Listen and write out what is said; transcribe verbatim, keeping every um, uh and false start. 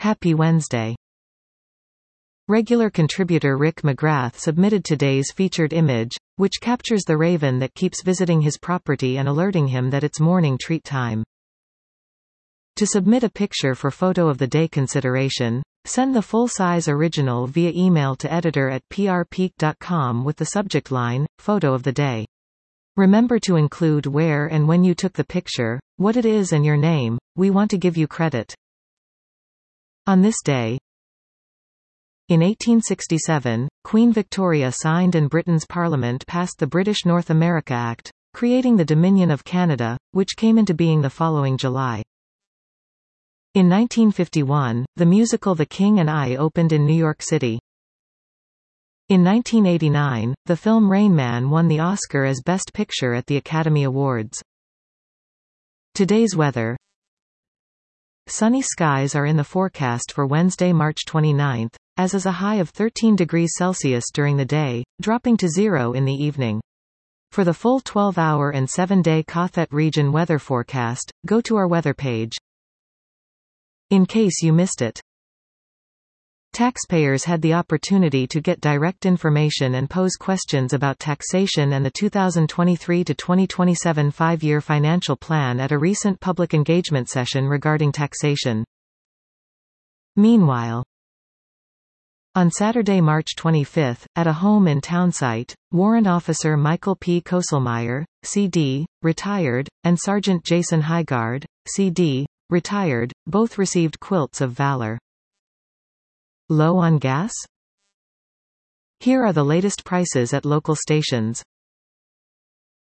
Happy Wednesday. Regular contributor Rick McGrath submitted today's featured image, which captures the raven that keeps visiting his property and alerting him that it's morning treat time. To submit a picture for Photo of the Day consideration, send the full-size original via email to editor at p r peak dot com with the subject line, Photo of the Day. Remember to include where and when you took the picture, what it is and your name. We want to give you credit. On this day, in eighteen sixty-seven, Queen Victoria signed and Britain's Parliament passed the British North America Act, creating the Dominion of Canada, which came into being the following July. In nineteen fifty-one, the musical The King and I opened in New York City. In nineteen eighty-nine, the film Rain Man won the Oscar as Best Picture at the Academy Awards. Today's weather. Sunny skies are in the forecast for Wednesday, March twenty-ninth, as is a high of thirteen degrees Celsius during the day, dropping to zero in the evening. For the full twelve hour and seven day Cothet region weather forecast, go to our weather page. In case you missed it. Taxpayers had the opportunity to get direct information and pose questions about taxation and the two thousand twenty-three to twenty twenty-seven five-year financial plan at a recent public engagement session regarding taxation. Meanwhile, on Saturday, March twenty-fifth, at a home in Townsite, Warrant Officer Michael P. Koselmeyer, C D, retired, and Sergeant Jason Highgard, C D, retired, both received quilts of valor. Low on gas? Here are the latest prices at local stations.